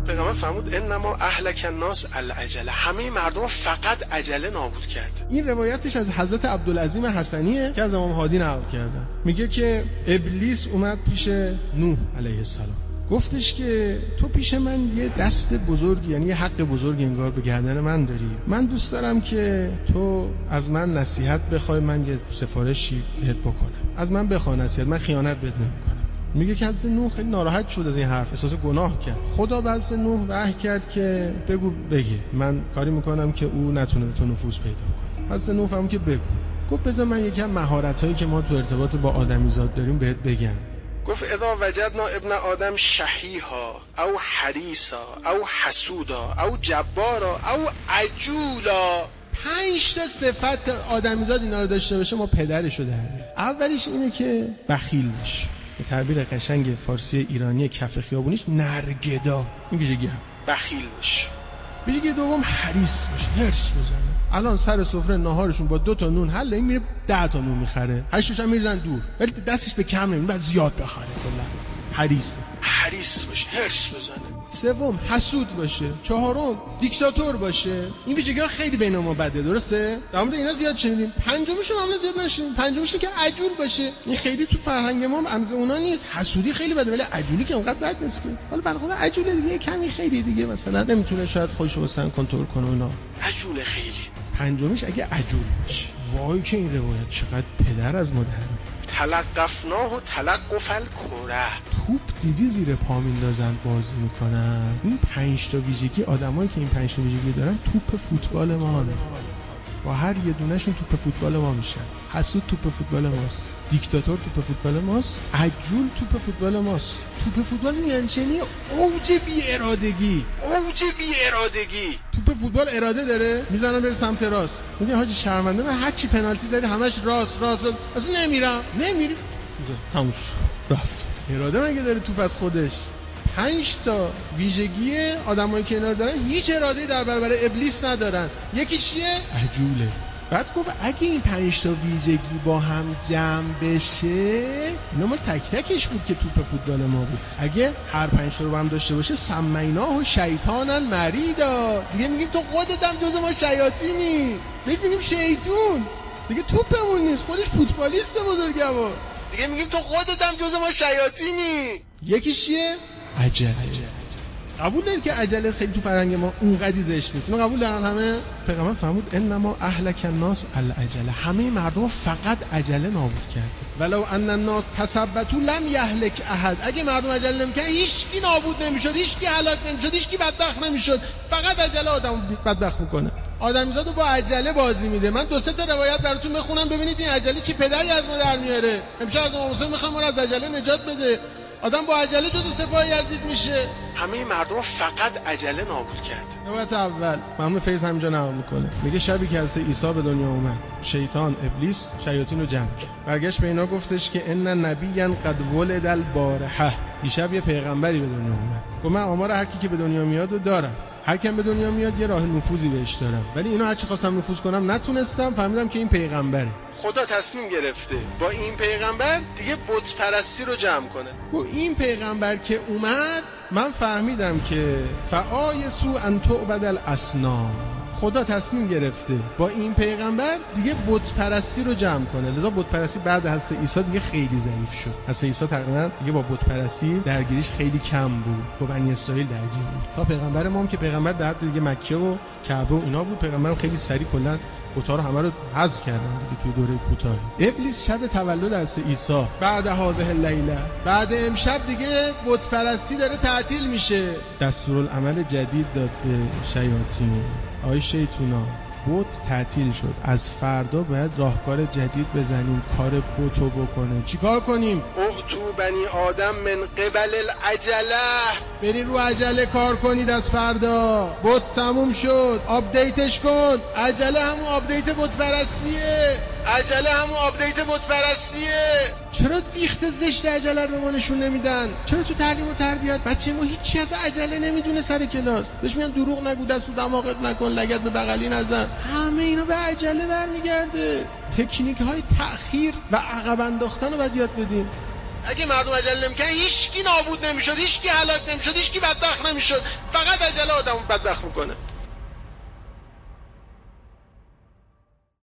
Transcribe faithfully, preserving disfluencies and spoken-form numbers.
پیغمبر فرمود انما اهلک الناس العجله، همه مردم فقط عجله نابود کرد. این روایتش از حضرت عبدالعظیم حسنیه که از امام هادی نقل کردن. میگه که ابلیس اومد پیش نوح علیه السلام، گفتش که تو پیش من یه دست بزرگی، یعنی یه حق بزرگی انگار به گردن من داری، من دوست دارم که تو از من نصیحت بخوای، من یه سفارشی بهت بکنم، از من بخواه نصیحت، من خیانت بهت نمیکنم. میگه که حضرت نوح خیلی ناراحت شد از این حرف، احساس گناه کرد. خدا به حضرت نوح وحی کرد که بگو بگه، من کاری میکنم که او نتونه به تو نفوذ پیدا کنه. حضرت نوح فهمید که بگو. گفت بذار من یکم مهارتایی که ما تو ارتباط با آدمیزاد داریم بهت بگم. گفت اذا وجدنا ابن آدم شحیحا او حریصا او حسودا او جبارا او عجولا، پنج تا صفت آدمیزاد اینا رو داشته باشه ما پدرشو در میاریم. اولیش اینه که بخیل باشه، به تعبیر قشنگ فارسی ایرانی کف خیابونیش نرگدا، میگه گه بخیل باشه. میگه دوم حریص باشه، هرس بزنه. الان سر سفره ناهارشون با دو تا نون حل، این میره ده تا نون میخره، هشتش هم میریزن دور، ولی دستش به کم نمیاد، بعد زیاد بخره. کلا حریص حریص باشه، هرس بزنه. سوم حسود باشه. چهارم دیکتاتور باشه. این ویژگی‌ها خیلی بین ما بده، درسته؟ در مورد اینا زیاد شنیدیم. پنجمیش هم زیاد نشنیدیم. پنجمیش که عجول باشه. این خیلی تو فرهنگ ما امز اونا نیست. حسودی خیلی بده، ولی عجولی که اونقدر بد نیست که. حالا بلخود عجول دیگه کمی خیلی دیگه مثلا نمیتونه شاید خودش رو مثلا کنترل کنه اونا. عجول خیلی. پنجمیش اگه عجول باشه. وای که این روایت چقدر پدر از مادر. تلقفناه و تلقف الکره، توپ دیدی زیر پا میندازن بازی میکنن. این پنج تا ویژگی آدمایی که این پنج تا ویژگی دارن توپ فوتبال ما، با هر یه دونهشون توپ فوتبال ما میشن. حسود توپ فوتبال ماست، دیکتاتور توپ فوتبال ماست، عجول توپ فوتبال ماست. توپ فوتبال یعنی چنی اوج بی ارادگی، اوج بی ارادگی. توپ فوتبال اراده داره، میزنن بره سمت راست، میگه حاجی شرمنده من هر چی پنالتی زدی همش راست راست راست، اصلا نمیرم نمیری هموش رفت. اراده مگه داره توپ از خودش؟ پنج تا ویژگی آدمایی که اینا رو دارن هیچ اراده‌ای در برابر ابلیس ندارن. یکیش چیه؟ عجوله. بعد گفت اگه این پنج تا ویژگی با هم جمع بشه، اینا ما تک تکش بود که توپ فوتبال ما بود. اگه هر پنج تا رو با هم داشته باشه سمینا و شیطانن مریدا، دیگه میگیم تو خودت هم جز ما شیاطینی، میگیم شیطون، دیگه توپمون نیست، خودش فوتبالیست بزرگوار، دیگه میگیم تو خودت هم جز ما شیاطینی. یکیش چیه؟ عجله. قبول دارید که عجله خیلی تو فرهنگ ما اونقدی زشت نیست؟ اینو قبول دارن همه؟ پیغمبر فرمود انما اهلک الناس العجله، همه مردم فقط عجله نابود کرده. ولو ان الناس تثبتوا لم یهلک احد، اگه مردم عجله نمیکردن هیچ کی نابود نمیشد، هیچ کی هلاک نمیشد، هیچ کی بدبخت نمیشد. فقط عجله آدمو بدبخت میکنه. آدمیزادو با عجله بازی میده. من دو سه تا روایت براتون بخونم ببینید این عجله چی پدری از ما در میاره. امشب از امام حسین میخوام ما رو از عجله نجات بده. آدم با عجله جز سپاه یزید میشه. همه مردم فقط عجله نابود کرد. نوبت اول مامون فیض همینجا نقل میکنه، میگه شبی که حضرت عیسی به دنیا اومد، شیطان ابلیس شیاطین رو جمع کرد، برگشت به اینا گفتش که ان نبیا قد ولد البارحه، دیشب یه پیغمبری به دنیا اومد. گفت من آمار هر کی که به دنیا میاد رو دارم، هر کی به دنیا میاد یه راه نفوذی بهش دارم، ولی اینا هر چی خواستم نفوذ کنم نتونستم، فهمیدم که این پیغمبره. خدا تصمیم گرفته با این پیغمبر دیگه بت پرستی رو جمع کنه. و این پیغمبر که اومد من فهمیدم که فآیسو ان تعبد الاصنام، خدا تصمیم گرفته با این پیغمبر دیگه بت پرستی رو جمع کنه. لذا بت پرستی بعد حضرت عیسی دیگه خیلی ضعیف شد. حضرت عیسی تقریبا دیگه با بت پرستی درگیریش خیلی کم بود، با بنی اسرائیل درگیر بود. تا پیغمبر ما هم که پیغمبر در دیگه مکه و کعبه و اینا بود، پیغمبر خیلی سریع کلا بت‌ها رو همه رو حذف کردن دیگه توی دوره کوتاه. ابلیس شب تولد حضرت عیسی بعد هذه اللیله، بعد امشب دیگه بت پرستی داره تعطیل میشه. دستورالعمل جدید داد به شیاطین. آی شیطونا بت تعطیل شد، از فردا باید راهکار جدید بزنیم کار بتو بکنه. چی کار کنیم؟ اغتو بنی آدم من قبل العجله، برین رو عجله کار کنید. از فردا بت تموم شد، آپدیتش کن. عجله همون آپدیت بت پرستیه، عجله همون آپدیت بت پرستیه. چرا بیخت زشت عجله رو به ما نشون نمیدن؟ چرا تو تعلیم و تربیت بچه ما هیچی از عجله نمیدونه سر کلاس؟ بهش میگن دروغ نگو، دست تو دماغت نکن، لگد به بغلی نزن. همه اینا به عجله برمیگرده. تکنیک های تأخیر و عقب انداختن رو باید یاد بدیم. اگه مردم عجله نمی‌کردن هیچکی نابود نمی‌شد، هیچکی هلاک نمی‌شد، هیچکی بدبخت نمی‌شد. فقط عجله آدمو بدبخت می‌کنه.